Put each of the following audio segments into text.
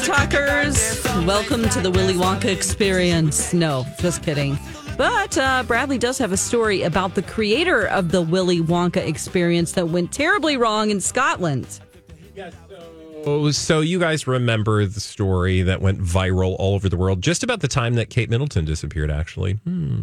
Talkers. Welcome to the Willy Wonka experience. No, just kidding. But Bradley does have a story about the creator of the Willy Wonka experience that went terribly wrong in Scotland. So you guys remember the story that went viral all over the world just about the time that Kate Middleton disappeared, actually.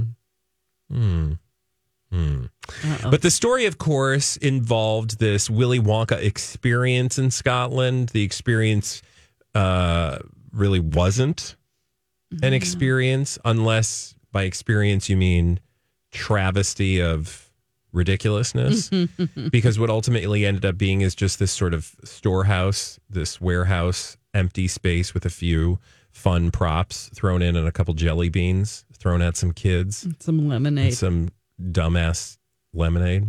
But the story, of course, involved this Willy Wonka experience in Scotland. The experience really wasn't an experience, unless by experience you mean travesty of ridiculousness. Because what ultimately ended up being is just this sort of storehouse, this warehouse, empty space with a few fun props thrown in and a couple jelly beans thrown at some kids. Some lemonade. And some dumbass lemonade.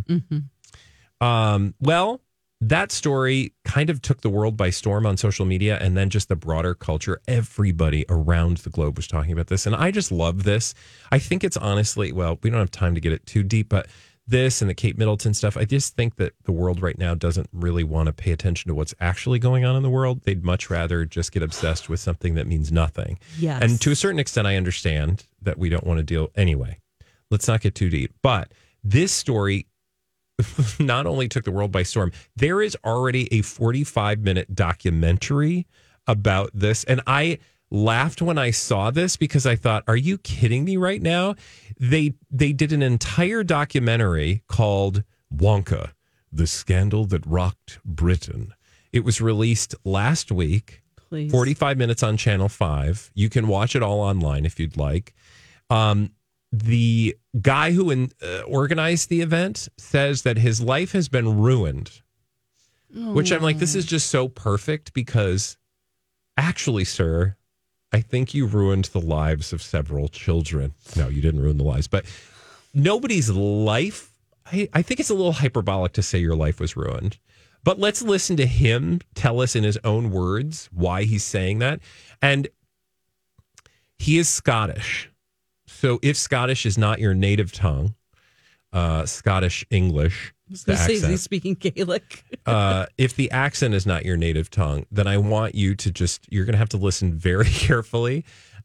Well, that story kind of took the world by storm on social media, and then just the broader culture. Everybody around the globe was talking about this, and I just love this. I think it's honestly, well, we don't have time to get it too deep, but this and the Kate Middleton stuff, I just think that the world right now doesn't really want to pay attention to what's actually going on in the world. They'd much rather just get obsessed with something that means nothing. Yes. And to a certain extent, I understand that we don't want to deal anyway. Let's not get too deep. But this story not only took the world by storm, there is already a 45-minute documentary about this. And I laughed when I saw this because I thought, are you kidding me right now? They did an entire documentary called Wonka, the Scandal That Rocked Britain. It was released last week. Please. 45 minutes on Channel 5. You can watch it all online if you'd like. The guy who organized the event says that his life has been ruined, which I'm like, this is just so perfect because actually, sir, I think you ruined the lives of several children. No, you didn't ruin the lives, but nobody's life. I think it's a little hyperbolic to say your life was ruined, but let's listen to him tell us in his own words why he's saying that. And he is Scottish. So if Scottish is not your native tongue, Scottish English, Is he speaking Gaelic? if the accent is not your native tongue, then I want you to you're going to have to listen very carefully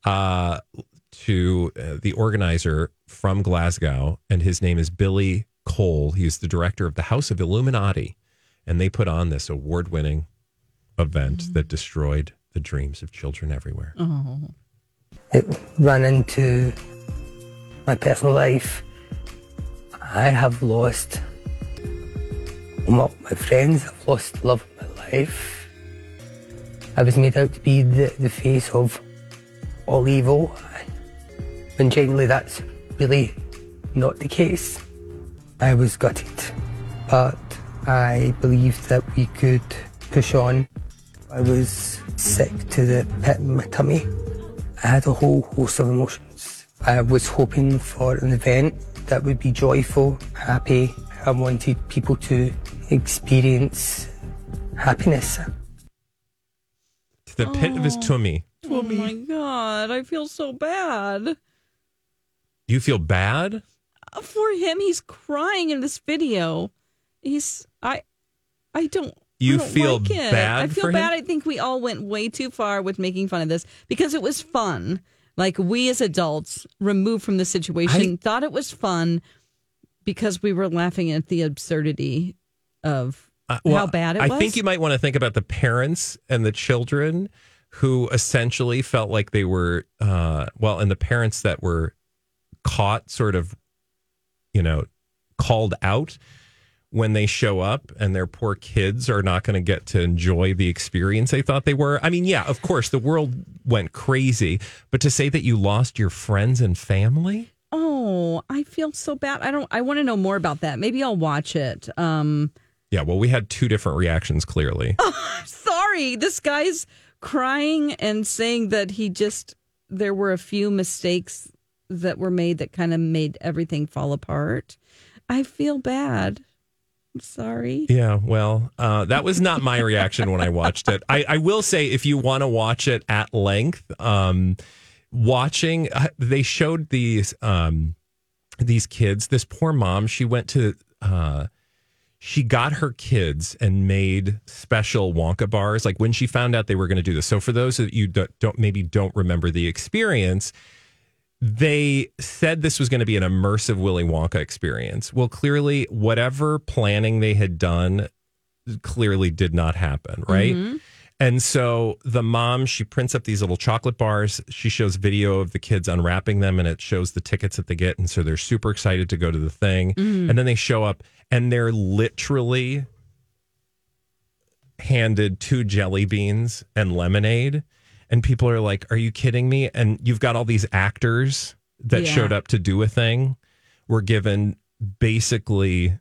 to the organizer from Glasgow, and his name is Billy Cole. He's the director of the House of Illuminati, and they put on this award-winning event that destroyed the dreams of children everywhere. Oh. It ran into my personal life. I have lost my friends. I've lost the love of my life. I was made out to be the face of all evil. And genuinely, that's really not the case. I was gutted, but I believed that we could push on. I was sick to the pit in my tummy. I had a whole host of emotions. I was hoping for an event that would be joyful, happy. I wanted people to experience happiness. To the pit of his tummy. Oh my God, I feel so bad. You feel bad? For him, he's crying in this video. I don't feel like it. bad I feel for bad. him? I think we all went way too far with making fun of this because it was fun. Like, we as adults, removed from the situation, thought it was fun because we were laughing at the absurdity of how bad it was. I think you might want to think about the parents and the children who essentially felt like they were, and the parents that were caught sort of, called out when they show up, and their poor kids are not going to get to enjoy the experience they thought they were. I mean, yeah, of course, the world went crazy, but to say that you lost your friends and family? Oh, I feel so bad. I want to know more about that. Maybe I'll watch it. Yeah, well, we had two different reactions, clearly. Oh, sorry. This guy's crying and saying that there were a few mistakes that were made that kind of made everything fall apart. I feel bad. I'm sorry. Yeah, well, that was not my reaction when I watched it. I will say, if you want to watch it at length, they showed these kids, this poor mom, she went to she got her kids and made special Wonka bars. Like when she found out they were going to do this. So for those of you that don't remember the experience, they said this was going to be an immersive Willy Wonka experience. Well, clearly, whatever planning they had done clearly did not happen, right? Mm-hmm. And so the mom, she prints up these little chocolate bars. She shows video of the kids unwrapping them, and it shows the tickets that they get. And so they're super excited to go to the thing. Mm-hmm. And then they show up, and they're literally handed 2 jelly beans and lemonade. And people are like, are you kidding me? And you've got all these actors that showed up to do a thing, were given basically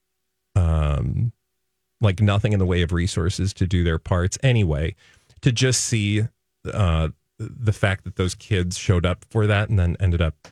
like nothing in the way of resources to do their parts. Anyway, to just see the fact that those kids showed up for that and then ended up,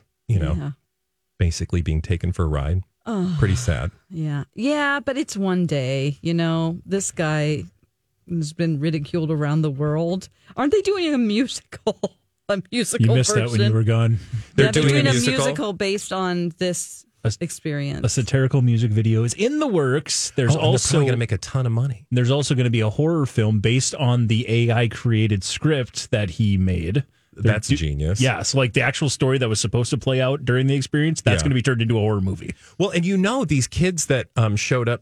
basically being taken for a ride. Oh, pretty sad. Yeah. Yeah, but it's one day, this guy has been ridiculed around the world. Aren't they doing a musical? You missed version? That when you were gone. They're doing a musical based on this experience. A satirical music video is in the works. There's also going to make a ton of money. There's also going to be a horror film based on the AI created script that he made. That's genius. Yeah, so like the actual story that was supposed to play out during the experience, that's going to be turned into a horror movie. Well, and these kids that showed up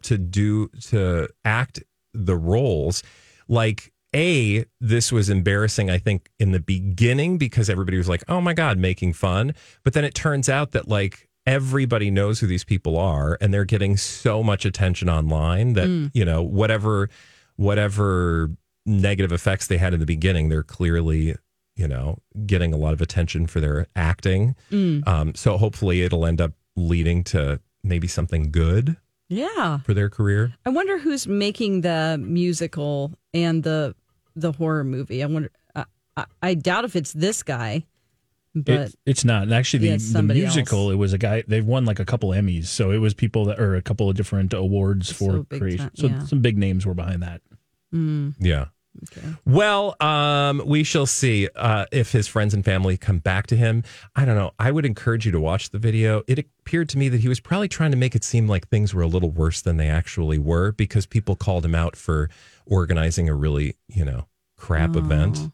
to act the roles, like this was embarrassing, I think, in the beginning because everybody was like, oh my God, making fun. But then it turns out that like everybody knows who these people are and they're getting so much attention online that, whatever negative effects they had in the beginning, they're clearly, getting a lot of attention for their acting. So hopefully it'll end up leading to maybe something good. Yeah, for their career. I wonder who's making the musical and the horror movie. I wonder. I doubt if it's this guy, but it's not. And actually, the musical, else. It was a guy. They've won like a couple Emmys, so it was people that are a couple of different awards for creation. So some big names were behind that. Yeah. Okay. Well, we shall see if his friends and family come back to him. I don't know. I would encourage you to watch the video. It appeared to me that he was probably trying to make it seem like things were a little worse than they actually were because people called him out for organizing a really, crap event.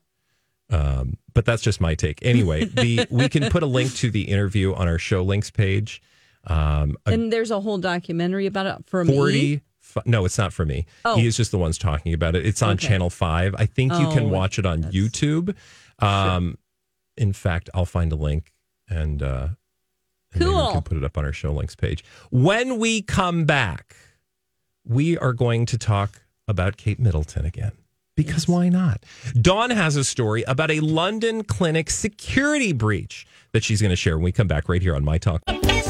But that's just my take. Anyway, we can put a link to the interview on our show links page. And there's a whole documentary about it for 40 me. No, it's not for me. Oh. He is just the ones talking about it. It's on Channel 5. I think you can watch it on YouTube. Sure. In fact, I'll find a link and cool. Maybe we can put it up on our show links page. When we come back, we are going to talk about Kate Middleton again. Because why not? Dawn has a story about a London clinic security breach that she's going to share when we come back right here on My Talk.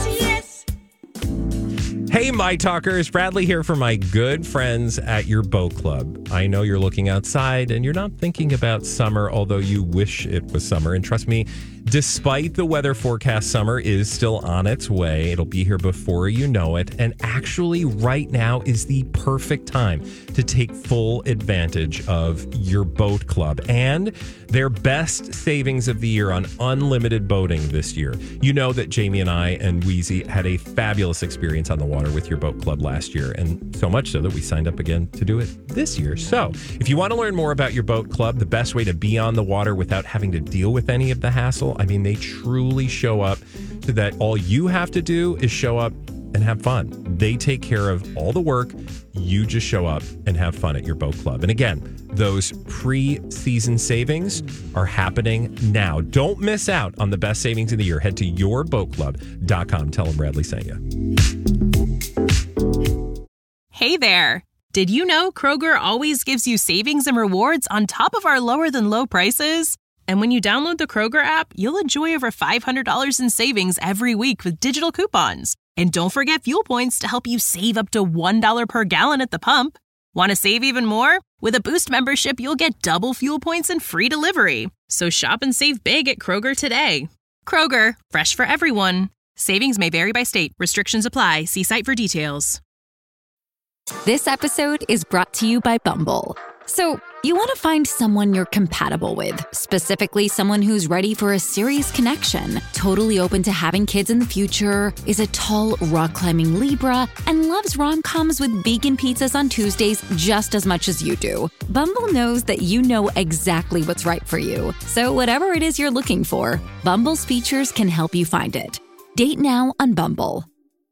Hey, My Talkers, Bradley here for my good friends at your boat club. I know you're looking outside and you're not thinking about summer, although you wish it was summer. And trust me, despite the weather forecast, summer is still on its way. It'll be here before you know it. And actually, right now is the perfect time to take full advantage of your boat club and their best savings of the year on unlimited boating this year. You know that Jamie and I and Wheezy had a fabulous experience on the water with your boat club last year, and so much so that we signed up again to do it this year. So if you want to learn more about your boat club, the best way to be on the water without having to deal with any of the hassle, I mean, they truly show up so that all you have to do is show up and have fun. They take care of all the work. You just show up and have fun at your boat club. And again, those pre-season savings are happening now. Don't miss out on the best savings of the year. Head to yourboatclub.com. Tell them Bradley sent you. Hey there. Did you know Kroger always gives you savings and rewards on top of our lower than low prices? And when you download the Kroger app, you'll enjoy over $500 in savings every week with digital coupons. And don't forget fuel points to help you save up to $1 per gallon at the pump. Want to save even more? With a Boost membership, you'll get double fuel points and free delivery. So shop and save big at Kroger today. Kroger, fresh for everyone. Savings may vary by state. Restrictions apply. See site for details. This episode is brought to you by Bumble. So, you want to find someone you're compatible with, specifically someone who's ready for a serious connection, totally open to having kids in the future, is a tall, rock-climbing Libra, and loves rom-coms with vegan pizzas on Tuesdays just as much as you do. Bumble knows that you know exactly what's right for you. So whatever it is you're looking for, Bumble's features can help you find it. Date now on Bumble.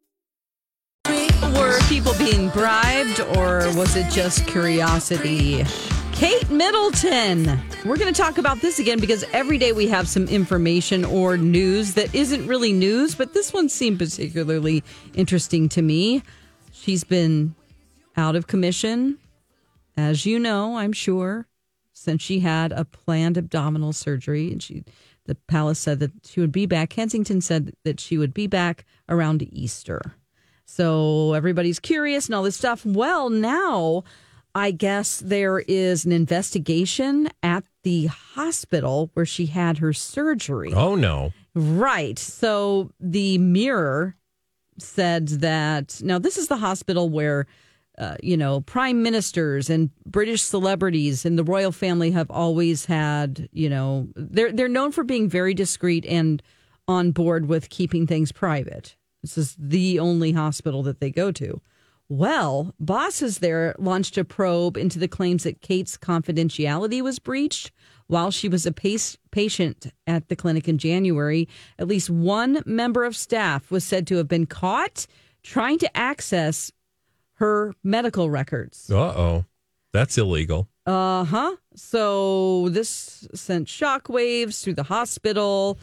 Were people being bribed, or was it just curiosity? Kate Middleton. We're going to talk about this again because every day we have some information or news that isn't really news, but this one seemed particularly interesting to me. She's been out of commission, as you know, I'm sure, since she had a planned abdominal surgery. And the palace said that she would be back. Kensington said that she would be back around Easter. So everybody's curious and all this stuff. Well, now I guess there is an investigation at the hospital where she had her surgery. Oh, no. Right. So the Mirror said that, now this is the hospital where, prime ministers and British celebrities and the royal family have always had, they're known for being very discreet and on board with keeping things private. This is the only hospital that they go to. Well, bosses there launched a probe into the claims that Kate's confidentiality was breached while she was a patient at the clinic in January. At least one member of staff was said to have been caught trying to access her medical records. Uh-oh. That's illegal. Uh-huh. So this sent shockwaves through the hospital.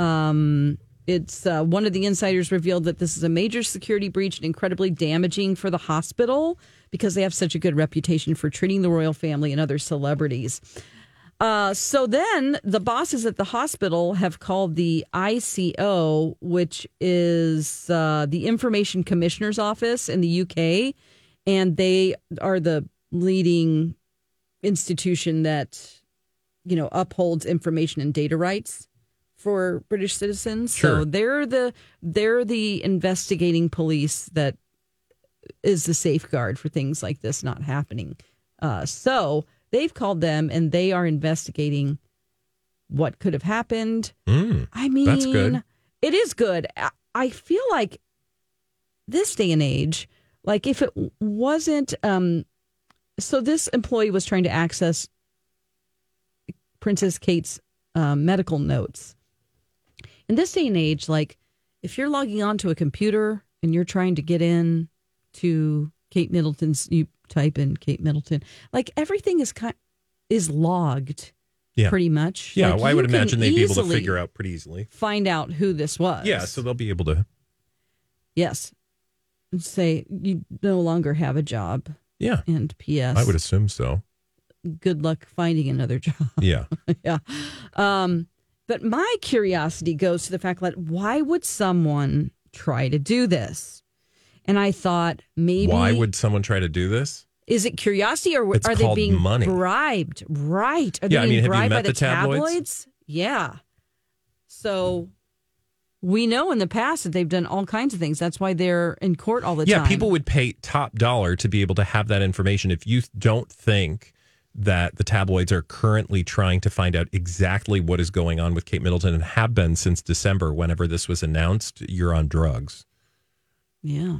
It's one of the insiders revealed that this is a major security breach and incredibly damaging for the hospital because they have such a good reputation for treating the royal family and other celebrities. So then the bosses at the hospital have called the ICO, which is the Information Commissioner's Office in the UK, and they are the leading institution that, upholds information and data rights for British citizens. Sure. So they're the investigating police that is the safeguard for things like this not happening. So they've called them and they are investigating what could have happened. I mean, that's good. It is good. I feel like this day and age, like if it wasn't, so this employee was trying to access Princess Kate's medical notes. In this day and age, like if you're logging onto a computer and you're trying to get in to Kate Middleton's, you type in Kate Middleton, like everything is logged pretty much. Yeah, like well, I would imagine they'd be able to figure out pretty easily. Find out who this was. Yeah, so they'll be able to. Yes. And say you no longer have a job. Yeah. And P.S. I would assume so. Good luck finding another job. Yeah. Yeah. But my curiosity goes to the fact that why would someone try to do this? And I thought maybe... Why would someone try to do this? Is it curiosity or it's are they being money. Bribed? Right. Are they being bribed have you met by the tabloids? Yeah. So we know in the past that they've done all kinds of things. That's why they're in court all the time. Yeah, people would pay top dollar to be able to have that information. If you don't think that the tabloids are currently trying to find out exactly what is going on with Kate Middleton and have been since December, whenever this was announced, you're on drugs. Yeah.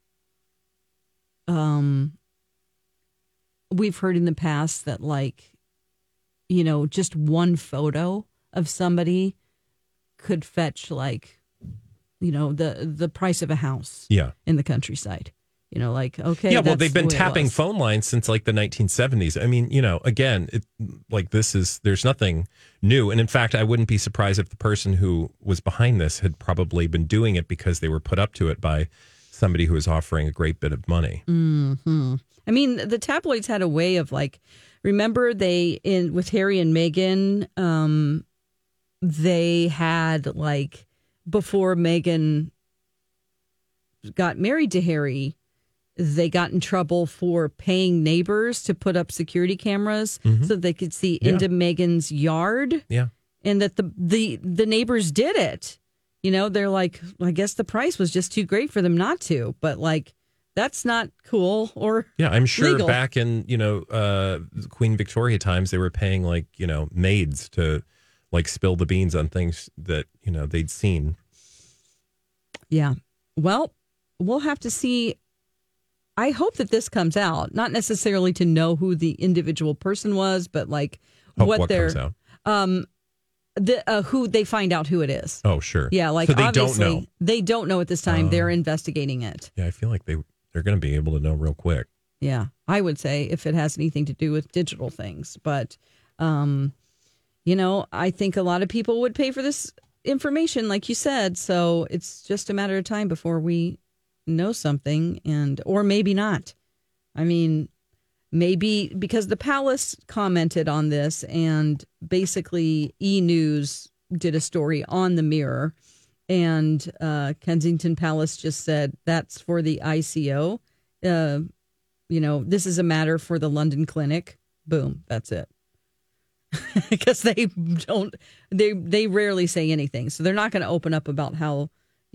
We've heard in the past that, like, just one photo of somebody could fetch, like, the price of a house in the countryside. Okay. Yeah, well, they've been tapping phone lines since like the 1970s. I mean, again, there's nothing new. And in fact, I wouldn't be surprised if the person who was behind this had probably been doing it because they were put up to it by somebody who was offering a great bit of money. Mm-hmm. I mean, the tabloids had a way of remember with Harry and Meghan, they had before Meghan got married to Harry, they got in trouble for paying neighbors to put up security cameras so they could see into Meghan's yard. Yeah. And that the neighbors did it. They're like, I guess the price was just too great for them not to. But That's not cool or yeah. I'm sure legal. Back in Queen Victoria times, they were paying maids to spill the beans on things that they'd seen. Yeah. Well, we'll have to see. I hope that this comes out, not necessarily to know who the individual person was, but what they're comes out. Who they find out who it is. Oh, sure. Yeah, so they obviously don't know. They don't know at this time. They're investigating it. Yeah, I feel like they're going to be able to know real quick. Yeah, I would say if it has anything to do with digital things, but I think a lot of people would pay for this information, like you said. So it's just a matter of time before we know something, or maybe not. I mean, maybe because the Palace commented on this, and basically E! News did a story on the Mirror, and Kensington Palace just said that's for the ICO. This is a matter for the London Clinic. Boom, that's it. Because they rarely say anything, so they're not going to open up about how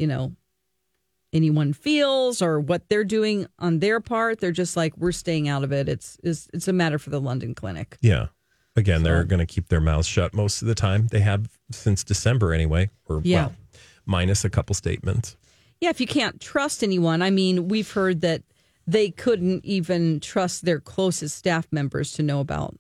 anyone feels or what they're doing on their part. They're just like, we're staying out of it. It's a matter for the London Clinic. Yeah. Again, they're going to keep their mouths shut most of the time. They have since December anyway, minus a couple statements. Yeah, if you can't trust anyone. I mean, we've heard that they couldn't even trust their closest staff members to know about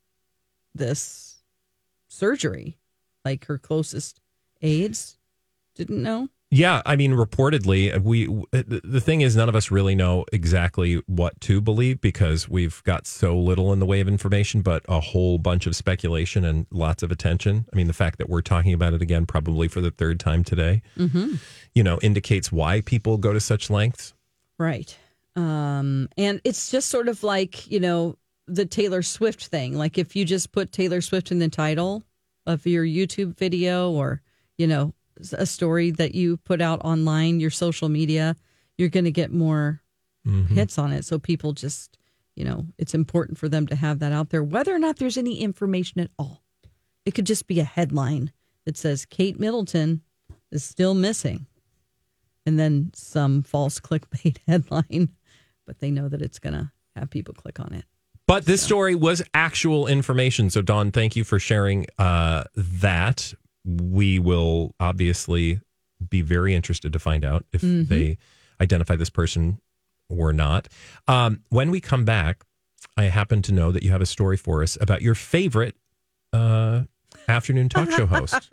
this surgery. Like her closest aides didn't know. Yeah, I mean, reportedly, the thing is, none of us really know exactly what to believe because we've got so little in the way of information, but a whole bunch of speculation and lots of attention. I mean, the fact that we're talking about it again, probably for the third time today, indicates why people go to such lengths. Right. And it's just sort of like, the Taylor Swift thing. Like if you just put Taylor Swift in the title of your YouTube video or, a story that you put out online, your social media, you're going to get more hits on it. So people just, it's important for them to have that out there, whether or not there's any information at all. It could just be a headline that says Kate Middleton is still missing. And then some false clickbait headline, but they know that it's going to have people click on it. But this story was actual information. So, Dawn, thank you for sharing that. We will obviously be very interested to find out if they identify this person or not. When we come back, I happen to know that you have a story for us about your favorite afternoon talk show host.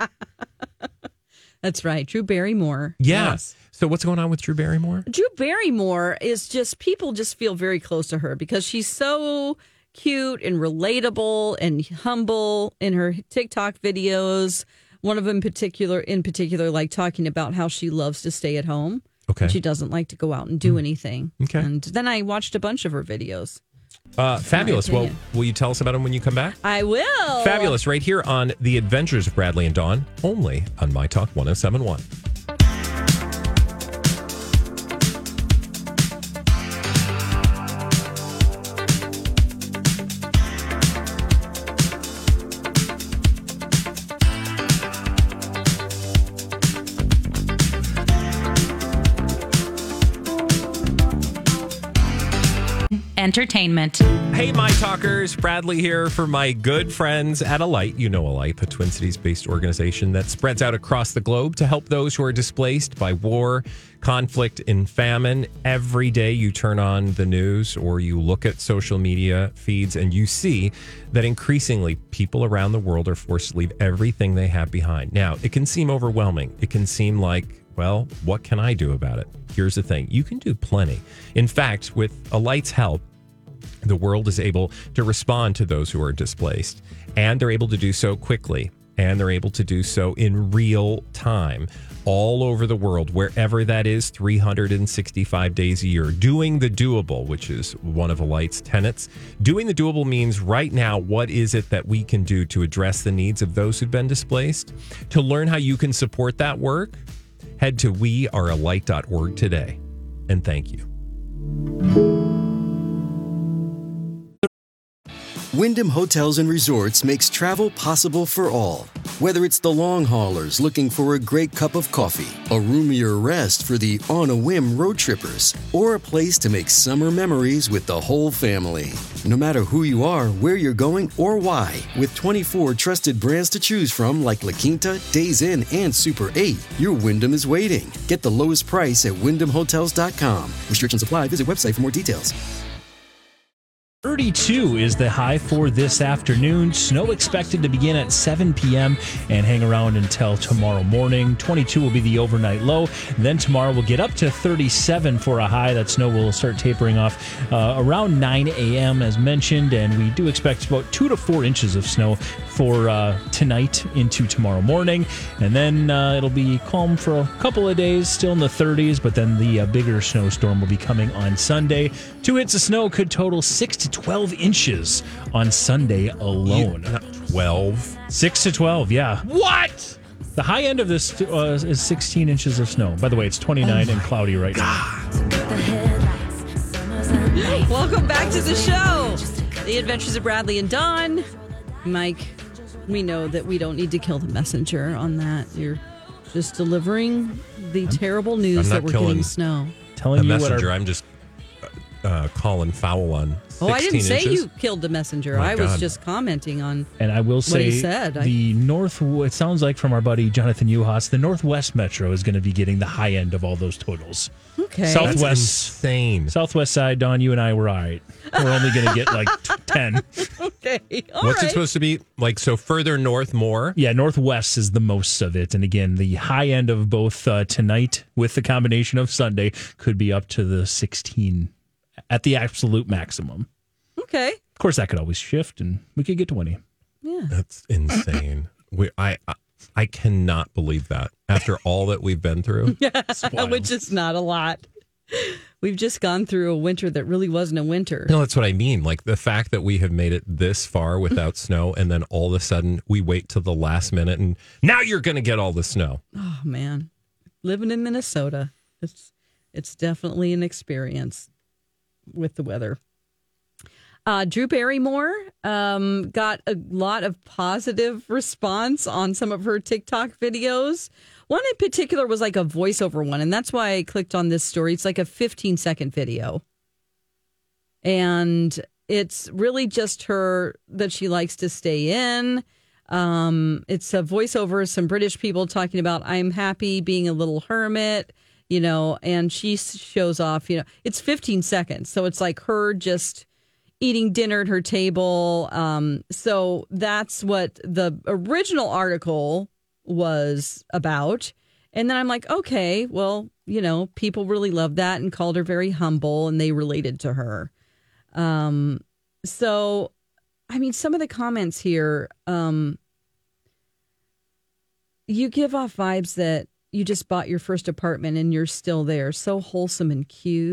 That's right. Drew Barrymore. Yes. So what's going on with Drew Barrymore? Drew Barrymore is just, people just feel very close to her because she's so cute and relatable and humble in her TikTok videos. One of them in particular, like talking about how she loves to stay at home. Okay. And she doesn't like to go out and do anything. Okay. And then I watched a bunch of her videos. Fabulous. Well, will you tell us about them when you come back? I will. Fabulous. Right here on The Adventures of Bradley and Dawn, only on My Talk 107.1. Entertainment. Hey, My Talkers. Bradley here for my good friends at Alight. You know Alight, the Twin Cities-based organization that spreads out across the globe to help those who are displaced by war, conflict, and famine. Every day you turn on the news or you look at social media feeds and you see that increasingly people around the world are forced to leave everything they have behind. Now, it can seem overwhelming. It can seem like, well, what can I do about it? Here's the thing. You can do plenty. In fact, with Alight's help, the world is able to respond to those who are displaced, and they're able to do so quickly, and they're able to do so in real time all over the world, wherever that is, 365 days a year. Doing the doable, which is one of Alight's tenets. Doing the doable means right now, what is it that we can do to address the needs of those who've been displaced? To learn how you can support that work, head to wearealight.org today. And thank you. Wyndham Hotels and Resorts makes travel possible for all. Whether it's the long haulers looking for a great cup of coffee, a roomier rest for the on-a-whim road trippers, or a place to make summer memories with the whole family. No matter who you are, where you're going, or why, with 24 trusted brands to choose from like La Quinta, Days Inn, and Super 8, your Wyndham is waiting. Get the lowest price at WyndhamHotels.com. Restrictions apply. Visit website for more details. 32 is the high for this afternoon. Snow expected to begin at 7 p.m. and hang around until tomorrow morning. 22 will be the overnight low. Then tomorrow we'll get up to 37 for a high. That snow will start tapering off around 9 a.m. as mentioned. And we do expect about 2 to 4 inches of snow for tonight into tomorrow morning. And then it'll be calm for a couple of days, still in the 30s. But then the bigger snowstorm will be coming on Sunday. 2 hits of snow could total 6 to 12 inches on Sunday alone. 12? 6 to 12, yeah. What? The high end of this is 16 inches of snow. By the way, it's 29 and cloudy right now. Welcome back to the show. The Adventures of Bradley and Dawn. Mike, we know that we don't need to kill the messenger on that. You're just delivering the terrible news that we're getting snow. Telling you messenger, I'm just calling foul on 16 I didn't say inches. You killed the messenger. I was just commenting on and I will say what he said. It sounds like from our buddy Jonathan Uhas, the Northwest Metro is going to be getting the high end of all those totals. Okay. Southwest, that's insane. Southwest side, Don, you and I were all right. We're only going to get like 10. Okay. What's it supposed to be? Like, so further north more? Yeah, Northwest is the most of it. And again, the high end of both tonight with the combination of Sunday could be up to the 16 at the absolute maximum. Okay. Of course, that could always shift, and we could get 20. Yeah. That's insane. I cannot believe that after all that we've been through. Which is not a lot. We've just gone through a winter that really wasn't a winter. No, that's what I mean. Like the fact that we have made it this far without snow, and then all of a sudden we wait till the last minute, and now you're going to get all the snow. Oh, man. Living in Minnesota, it's definitely an experience with the weather. Drew Barrymore got a lot of positive response on some of her TikTok videos. One in particular was like a voiceover one, and that's why I clicked on this story. It's like a 15-second video. And it's really just her that she likes to stay in. It's a voiceover, some British people talking about, I'm happy being a little hermit, and she shows off, it's 15 seconds. So it's like her just eating dinner at her table. So that's what the original article was about. And then I'm like, okay, well, people really loved that and called her very humble, and they related to her. So, I mean, some of the comments here, you give off vibes that you just bought your first apartment and you're still there. So wholesome and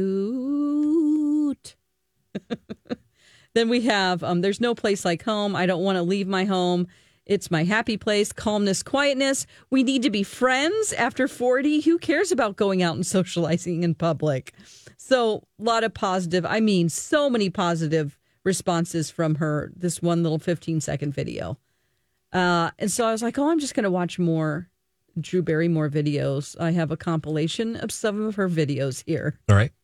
cute. Then we have, there's no place like home. I don't want to leave my home. It's my happy place. Calmness, quietness. We need to be friends after 40. Who cares about going out and socializing in public? So a lot of positive, so many positive responses from her, this one little 15-second video. And so I was like, I'm just going to watch more Drew Barrymore videos. I have a compilation of some of her videos here. All right.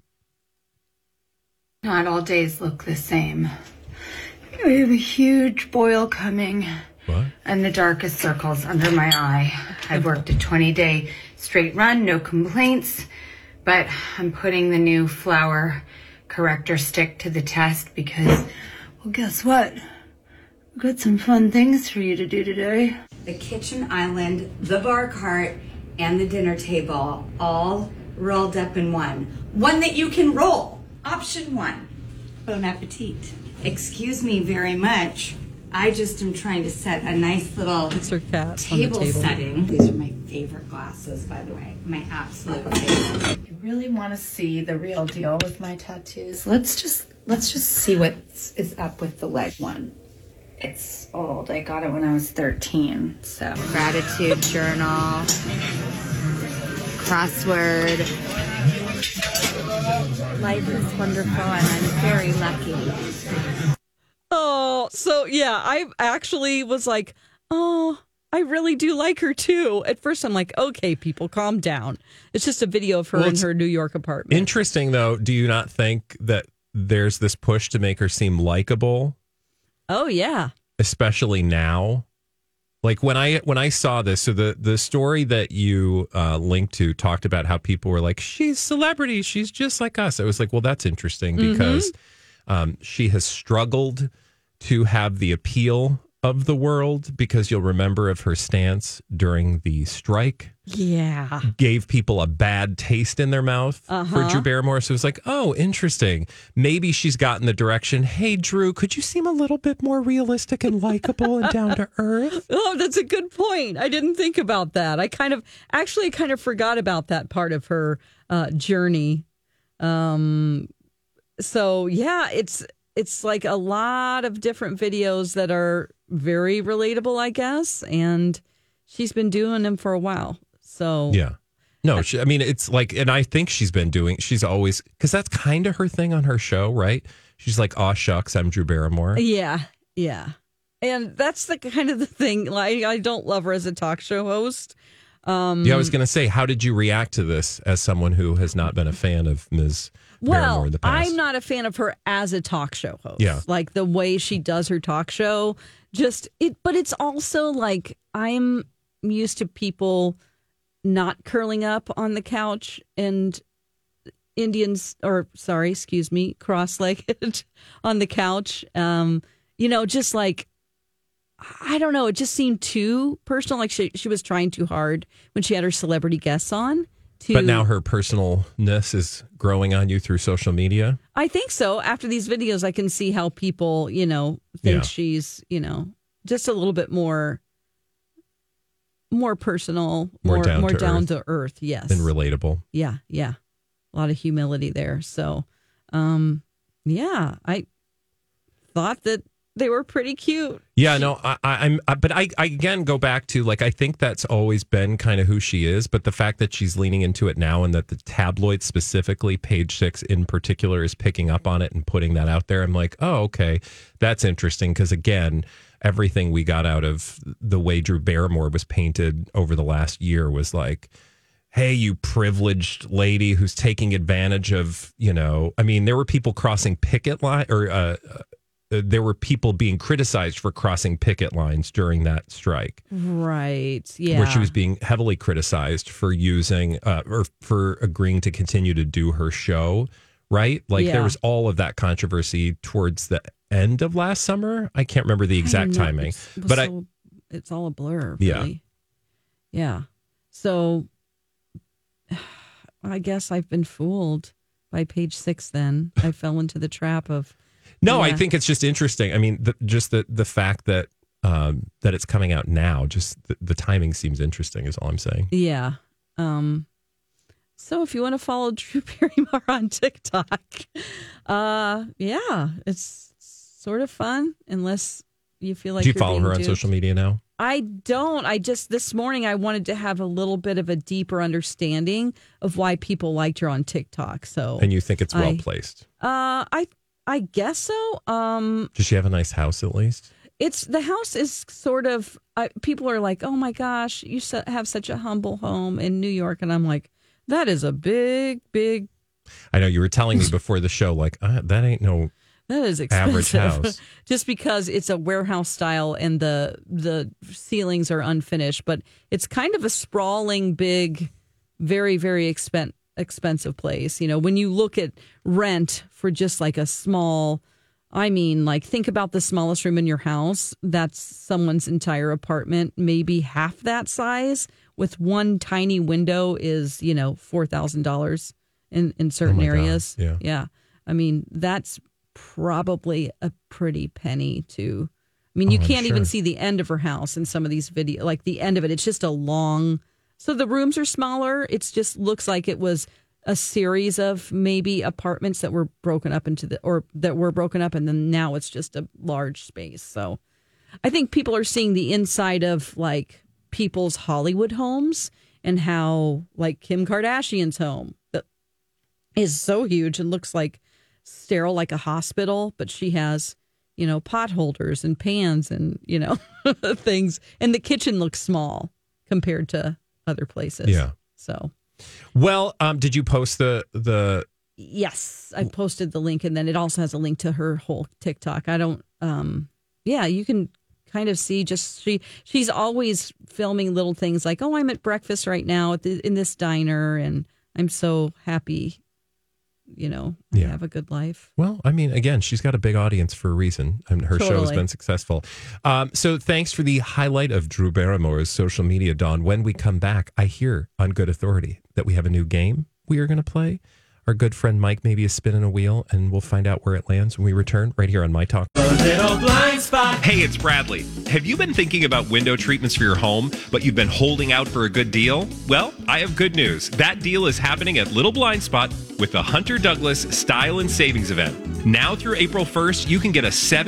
Not all days look the same. We have a huge boil coming. What? And the darkest circles under my eye. I've worked a 20-day straight run, no complaints, but I'm putting the new flour corrector stick to the test because, well, guess what? We've got some fun things for you to do today. The kitchen island, the bar cart, and the dinner table all rolled up in one. One that you can roll. Option 1. Bon appetit. Excuse me very much. I just am trying to set a nice little table setting. These are my favorite glasses, by the way. My absolute favorite. You really want to see the real deal with my tattoos? Let's just see what is up with the leg one. It's old. I got it when I was 13. So gratitude journal, crossword. Life is wonderful, and I'm very lucky. Oh, so yeah, I actually was like, oh, I really do like her too. At first, I'm like, okay, people, calm down. It's just a video of her in her New York apartment. Interesting, though. Do you not think that there's this push to make her seem likable? Oh, yeah. Especially now. Like when I saw this, so the story that you linked to talked about how people were like, she's celebrity, she's just like us. I was like, well, that's interesting because she has struggled to have the appeal of the world, because you'll remember of her stance during the strike. Yeah. Gave people a bad taste in their mouth for Drew Barrymore. So it was like, oh, interesting. Maybe she's gotten the direction, hey, Drew, could you seem a little bit more realistic and likable and down to earth? Oh, that's a good point. I didn't think about that. I kind of forgot about that part of her journey. So, yeah, it's like a lot of different videos that are very relatable, I guess. And she's been doing them for a while. So, yeah. No, I mean, it's like, and I think she's always, because that's kind of her thing on her show, right? She's like, aw, shucks, I'm Drew Barrymore. Yeah. Yeah. And that's the kind of the thing. Like, I don't love her as a talk show host. Yeah, I was going to say, how did you react to this as someone who has not been a fan of Ms. Barrymore in the past? I'm not a fan of her as a talk show host. Yeah. Like the way she does her talk show, but it's also like I'm used to people not curling up on the couch and cross-legged on the couch. Just like, I don't know. It just seemed too personal. Like she was trying too hard when she had her celebrity guests on. But now her personalness is growing on you through social media? I think so. After these videos, I can see how people, think she's, just a little bit more personal, more down to earth. Yes. And relatable. Yeah. Yeah. A lot of humility there. So, I thought that they were pretty cute. Yeah, no, but I again go back to, like, I think that's always been kind of who she is, but the fact that she's leaning into it now and that the tabloid, specifically Page Six in particular, is picking up on it and putting that out there, I'm like, oh, okay, that's interesting, because again, everything we got out of the way Drew Barrymore was painted over the last year was like, hey, you privileged lady who's taking advantage of, I mean, there were people crossing picket line, or there were people being criticized for crossing picket lines during that strike. Right. Yeah. Where she was being heavily criticized for using or for agreeing to continue to do her show. Right. Like there was all of that controversy towards the end of last summer. I can't remember the exact timing, it's all a blur. Really. Yeah. So I guess I've been fooled by Page Six then. I fell into the trap of. No, I think it's just interesting. I mean, the fact that that it's coming out now, just the timing seems interesting is all I'm saying. Yeah. So if you want to follow Drew Barrymore on TikTok, it's sort of fun, unless you feel like. Do you follow her on social media now? I don't. This morning I wanted to have a little bit of a deeper understanding of why people liked her on TikTok. So, and you think it's well placed? I guess so. Does she have a nice house at least? The house is sort of, people are like, oh my gosh, you have such a humble home in New York. And I'm like, that is a big, big. I know you were telling me before the show, like, that ain't no. That is expensive. Average house. Just because it's a warehouse style and the ceilings are unfinished. But it's kind of a sprawling, big, very, very expensive place. When you look at rent for just like a small, think about the smallest room in your house. That's someone's entire apartment, maybe half that size, with one tiny window is, $4,000 in certain areas. God. Yeah. That's probably a pretty penny to, you can't even see the end of her house in some of these videos, like the end of it. It's just a long, so the rooms are smaller. It just looks like it was a series of maybe apartments that were broken up and then now it's just a large space. So I think people are seeing the inside of like people's Hollywood homes and how like Kim Kardashian's home that is so huge and looks like sterile, like a hospital, but she has, pot holders and pans and, things. And the kitchen looks small compared to other places. Yeah. So. Well, did you post the? Yes, I posted the link, and then it also has a link to her whole TikTok. I don't. You can kind of see she's always filming little things like, oh, I'm at breakfast right now in this diner, and I'm so happy. I have a good life. Well, I mean, again, she's got a big audience for a reason, and her show has been successful. So thanks for the highlight of Drew Barrymore's social media, Dawn. When we come back, I hear on good authority that we have a new game we are going to play. Our good friend Mike maybe is spinning a wheel, and we'll find out where it lands when we return right here on My Talk. A little blind spot. Hey, it's Bradley. Have you been thinking about window treatments for your home, but you've been holding out for a good deal? Well, I have good news. That deal is happening at Little Blind Spot with the Hunter Douglas Style and Savings Event. Now through April 1st, you can get a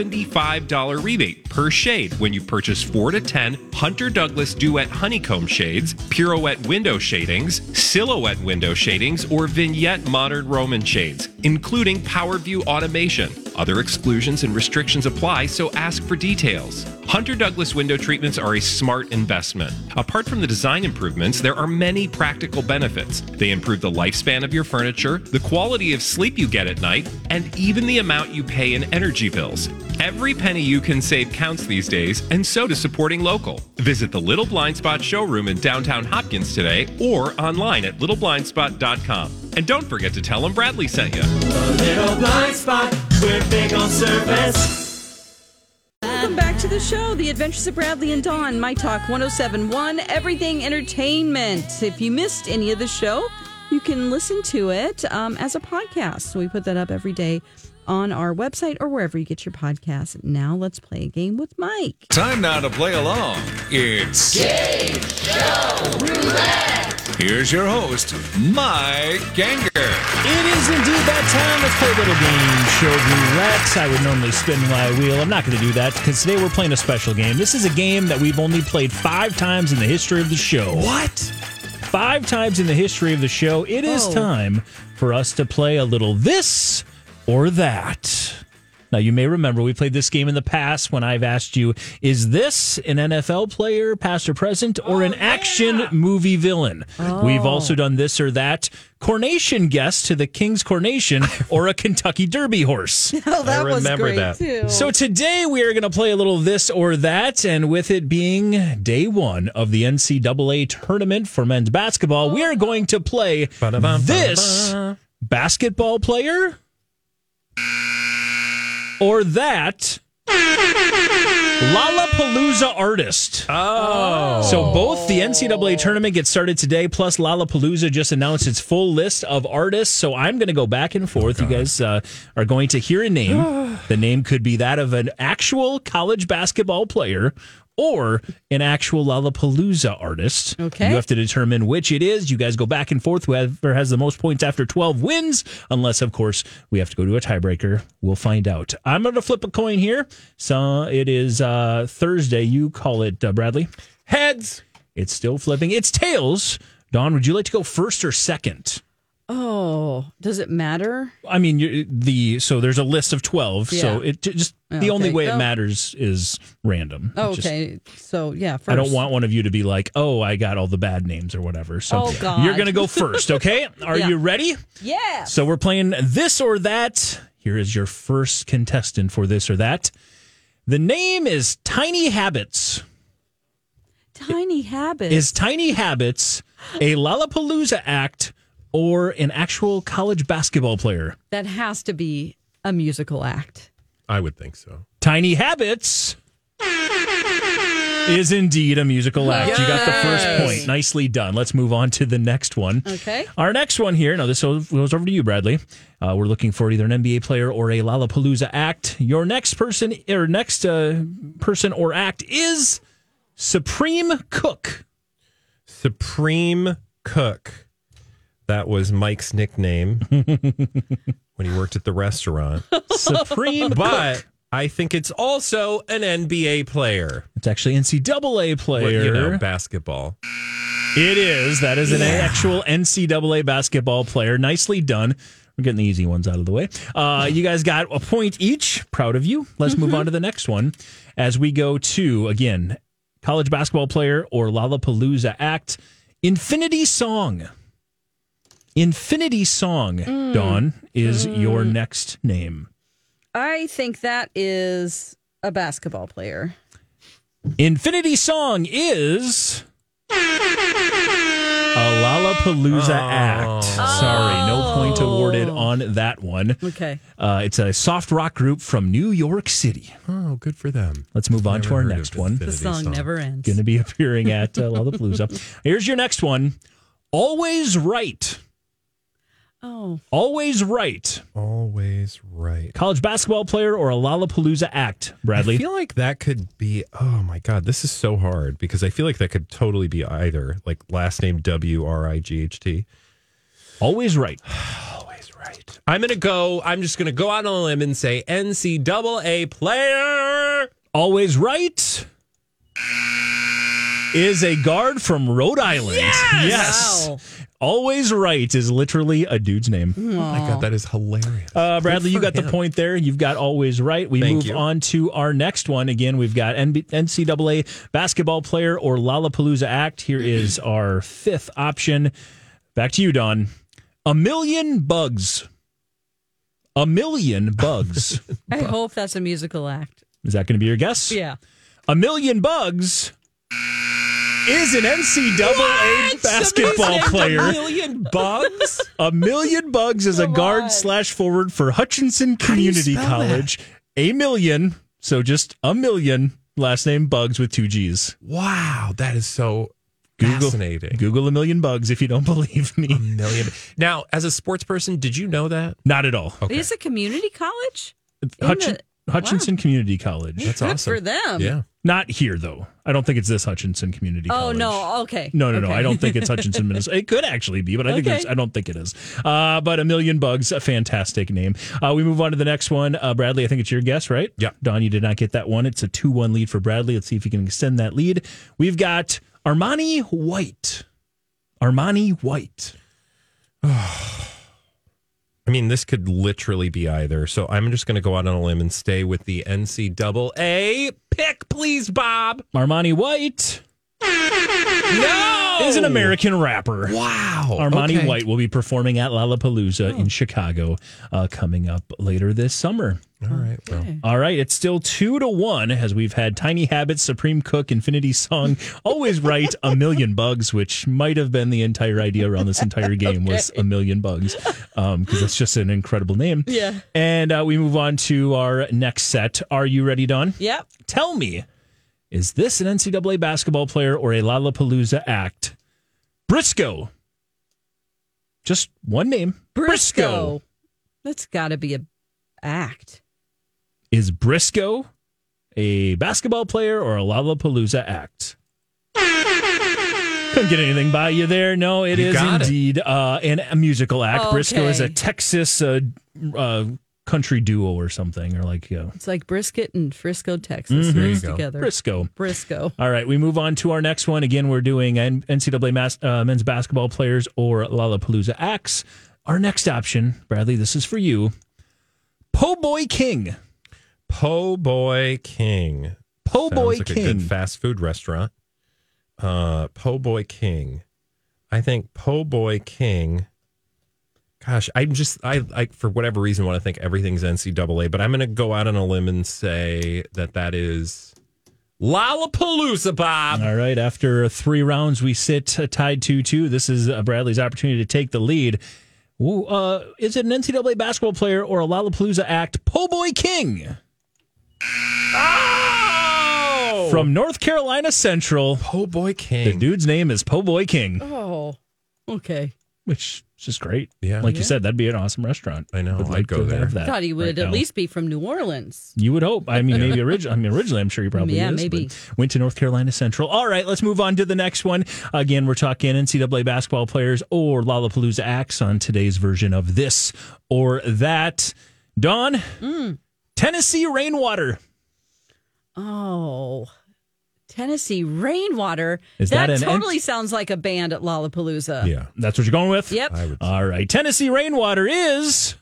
$75 rebate per shade when you purchase 4 to 10 Hunter Douglas Duet Honeycomb shades, Pirouette window shadings, Silhouette window shadings, or Vignette Modern Roman shades, including PowerView automation. Other exclusions and restrictions apply, so ask for details. Hunter Douglas window treatments are a smart investment. Apart from the design improvements, there are many practical benefits. They improve the lifespan of your furniture, the quality of sleep you get at night, and even the amount you pay in energy bills. Every penny you can save counts these days, and so does supporting local. Visit the Little Blind Spot showroom in downtown Hopkins today or online at littleblindspot.com. And don't forget to tell them Bradley sent you. A little blind spot, we're big on service. Welcome back to the show, The Adventures of Bradley and Dawn, My Talk 107.1, Everything Entertainment. If you missed any of the show, you can listen to it as a podcast. So we put that up every day on our website or wherever you get your podcasts. Now let's play a game with Mike. Time now to play along. It's Game Show Roulette. Here's your host, Mike Ganger. It is indeed that time. Let's play a little game show roulette. I would normally spin my wheel. I'm not going to do that because today we're playing a special game. This is a game that we've only played 5 times in the history of the show. What? 5 times in the history of the show. It is time for us to play a little this or that. Now, you may remember we played this game in the past when I've asked you, is this an NFL player, past or present, or an action movie villain? We've also done this or that. Coronation guest to the King's coronation or a Kentucky Derby horse. Oh, that was great, that. too. So today we are going to play a little this or that, and with it being day 1 of the NCAA tournament for men's basketball, we are going to play this basketball player or that Lollapalooza artist. Oh. So both the NCAA tournament gets started today, plus Lollapalooza just announced its full list of artists. So I'm going to go back and forth. You guys are going to hear a name. The name could be that of an actual college basketball player or an actual Lollapalooza artist. Okay. You have to determine which it is. You guys go back and forth. Whoever has the most points after 12 wins, unless, of course, we have to go to a tiebreaker. We'll find out. I'm going to flip a coin here. So it is Thursday. You call it, Bradley. Heads. It's still flipping. It's tails. Dawn, would you like to go first or second? Oh, does it matter? I mean, so there's a list of 12. Yeah. So it just the only way it matters is random. Okay. So, yeah, first. I don't want one of you to be like, oh, I got all the bad names or whatever. So God. You're going to go first, okay? Are you ready? Yeah. So we're playing this or that. Here is your first contestant for this or that. The name is Tiny Habits. Tiny Habits. Is Tiny Habits a Lollapalooza act or an actual college basketball player? That has to be a musical act. I would think so. Tiny Habits is indeed a musical act. Yes. You got the first point. Nicely done. Let's move on to the next one. Okay. Our next one here. Now, this goes over to you, Bradley. We're looking for either an NBA player or a Lollapalooza act. Your next person or act is Supreme Cook. Supreme Cook. That was Mike's nickname when he worked at the restaurant. Supreme But Cook. I think it's also an NBA player. It's actually NCAA player. Well, basketball. It is. That is an actual NCAA basketball player. Nicely done. We're getting the easy ones out of the way. You guys got a point each. Proud of you. Let's move on to the next one as we go to, again, college basketball player or Lollapalooza act. Infinity Song. Infinity Song, Dawn, is your next name. I think that is a basketball player. Infinity Song is a Lollapalooza act. Sorry, no point awarded on that one. Okay. It's a soft rock group from New York City. Oh, good for them. Let's move on to our next one. The song never ends. Going to be appearing at Lollapalooza. Here's your next one. Always Right. Oh. Always Right. Always Right. College basketball player or a Lollapalooza act, Bradley? I feel like that could be, oh my God, this is so hard because I feel like that could totally be either, like last name WRIGHT. Always Right. Always Right. I'm just going to go out on a limb and say NCAA player. Always Right is a guard from Rhode Island. Yes. Wow. Always Right is literally a dude's name. Oh my God, that is hilarious. Bradley, you got the point there. You've got Always Right. We move on to our next one. Again, we've got NCAA basketball player or Lollapalooza act. Here is our fifth option. Back to you, Dawn. A Million Bugs. A Million Bugs. I hope that's a musical act. Is that going to be your guess? Yeah. A Million Bugs is an NCAA basketball player. A Million Bugs? A Million Bugs is a guard / forward for Hutchinson Community College. A million, so just a million, last name Bugs with 2 G's. Wow, that is so fascinating. Google A Million Bugs if you don't believe me. A million. Now, as a sports person, did you know that? Not at all. Okay. Is it community college? Hutchinson Community College. That's Good awesome. for them. Yeah. Not here, though. I don't think it's this Hutchinson Community College. Oh, no. Okay. No. Okay. I don't think it's Hutchinson, Minnesota. It could actually be, but I don't think it is. But A Million Bugs, a fantastic name. We move on to the next one. Bradley, I think it's your guess, right? Yeah. Don, you did not get that one. It's a 2-1 lead for Bradley. Let's see if you can extend that lead. We've got Armani White. Armani White. I mean, this could literally be either. So I'm just going to go out on a limb and stay with the NCAA. Pick, please, Bob. Armani White. No! Is an American rapper. Wow. Armani White will be performing at Lollapalooza in Chicago coming up later this summer. All right. Well. All right. It's still 2-1 as we've had Tiny Habits, Supreme Cook, Infinity Song, Always Right, A Million Bugs, which might have been the entire idea around this entire game was A Million Bugs because it's just an incredible name. Yeah. And we move on to our next set. Are you ready, Dawn? Yep. Tell me, is this an NCAA basketball player or a Lollapalooza act? Briscoe. Just one name. Briscoe. That's got to be an act. Is Briscoe a basketball player or a Lollapalooza act? Couldn't get anything by you there. No, it is indeed a musical act. Okay. Briscoe is a Texas country duo or something, or like it's like Brisket and Frisco, Texas, mixed together. Briscoe. All right, we move on to our next one. Again, we're doing NCAA men's basketball players or Lollapalooza acts. Our next option, Bradley, this is for you. Po' Boy King. Po' Boy King. Po' Boy Sounds like King. a good fast food restaurant. Po' Boy King. I think Po' Boy King. Gosh, I for whatever reason want to think everything's NCAA, but I'm going to go out on a limb and say that is Lollapalooza, Bob. All right, after 3 rounds, we sit tied 2-2. This is Bradley's opportunity to take the lead. Is it an NCAA basketball player or a Lollapalooza act? Po' Boy King. Oh! From North Carolina Central. Po' Boy King. The dude's name is Po' Boy King. Oh, okay. Which is just great. Yeah. Like you said, that'd be an awesome restaurant. I know. Would I'd go there. I thought he would at least be from New Orleans. You would hope. I mean, maybe originally, I'm sure he probably is. Maybe. Went to North Carolina Central. All right, let's move on to the next one. Again, we're talking NCAA basketball players or Lollapalooza acts on today's version of This or That. Dawn, Tennessee Rainwater. Oh, Tennessee Rainwater. Is that an totally sounds like a band at Lollapalooza. Yeah. That's what you're going with? Yep. All right. Tennessee Rainwater is...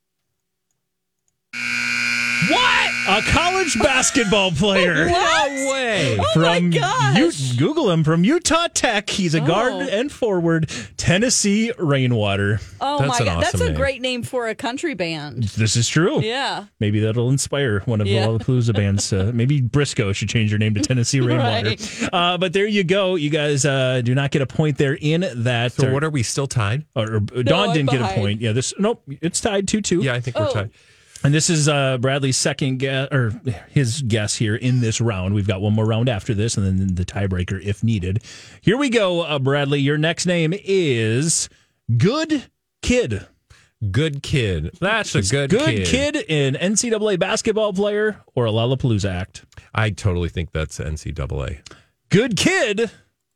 What? A college basketball player. No way. Oh my gosh. Google him, from Utah Tech. He's a guard and forward. Tennessee Rainwater. Oh That's my an God. That's awesome a name. great name for a country band. This is true. Yeah. Maybe that'll inspire one of the Lollapalooza bands. Maybe Briscoe should change their name to Tennessee Rainwater. Right. But there you go. You guys do not get a point there in that. So what are we still tied? Or Dawn didn't get a point. Yeah, nope. It's tied 2-2. Yeah, I think we're tied. And this is Bradley's second guess, or his guess here in this round. We've got one more round after this, and then the tiebreaker if needed. Here we go, Bradley. Your next name is Good Kid. Good Kid. That's a good kid, an NCAA basketball player or a Lollapalooza act. I totally think that's NCAA. Good Kid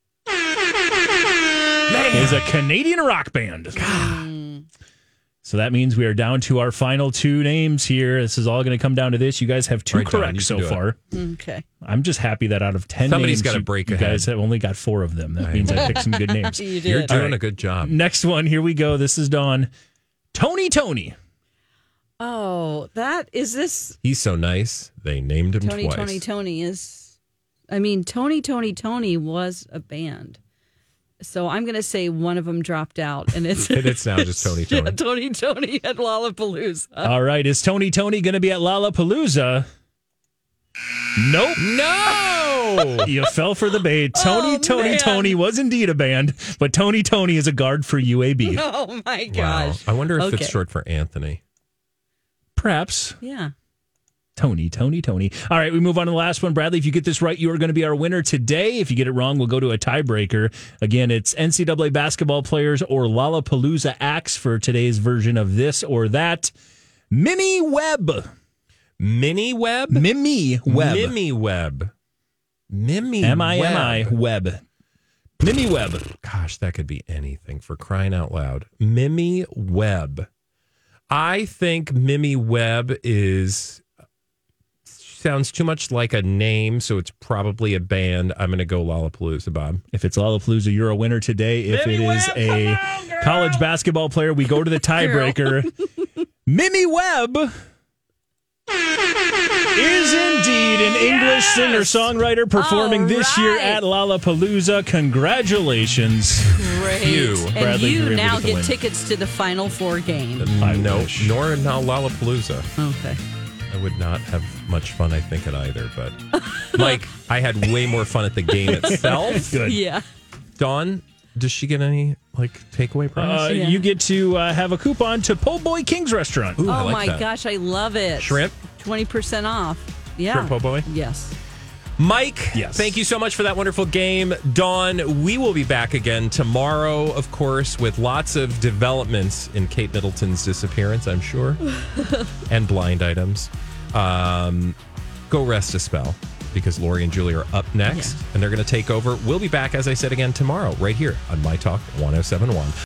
is a Canadian rock band. So that means we are down to our final two names here. This is all going to come down to this. You guys have two correct so far. Okay. I'm just happy that out of 10 Somebody's names, got to break you ahead. guys have only got 4 of them. That means I picked some good names. You did. You're doing All right. a good job. Next one, here we go. This is Dawn. Tony. Oh, is this He's so nice. They named him twice. Tony is. Tony was a band. So I'm going to say one of them dropped out, and it's And it's now just Tony. Tony at Lollapalooza. All right. Is Tony going to be at Lollapalooza? Nope. No! You fell for the bait. Tony was indeed a band, but Tony is a guard for UAB. Oh, my Wow. gosh. I wonder if it's short for Anthony. Perhaps. Yeah. Tony. All right, we move on to the last one. Bradley, if you get this right, you are going to be our winner today. If you get it wrong, we'll go to a tiebreaker. Again, it's NCAA basketball players or Lollapalooza acts for today's version of this or that. Mimi Webb. Mimi Webb? Mimi Webb. Mimi Webb. Mimi M-I-M-I Webb. Mimi Webb. Gosh, that could be anything, for crying out loud. Mimi Webb. I think Mimi Webb sounds too much like a name, so it's probably a band. I'm going to go Lollapalooza, Bob. If it's Lollapalooza, you're a winner today. If it is a college basketball player, we go to the tiebreaker. Mimi Webb is indeed an English singer-songwriter performing this year at Lollapalooza. Congratulations. Great. Phew. Bradley, and you you now get the get win. tickets to the Final Four game. No, nor now Lollapalooza. Okay. I would not have much fun, I think, at either. But, Mike, I had way more fun at the game itself. Good. Yeah. Dawn, does she get any, takeaway prize? Yeah. You get to have a coupon to Po' Boy King's restaurant. Ooh, I Oh, like my that. gosh. I love it. Shrimp? 20% off. Yeah. Shrimp po' boy? Yes. Mike, Yes. thank you so much for that wonderful game. Dawn, we will be back again tomorrow, of course, with lots of developments in Kate Middleton's disappearance, I'm sure, and blind items. Go rest a spell, because Lori and Julie are up next, and they're going to take over. We'll be back, as I said again, tomorrow, right here on My Talk 1071.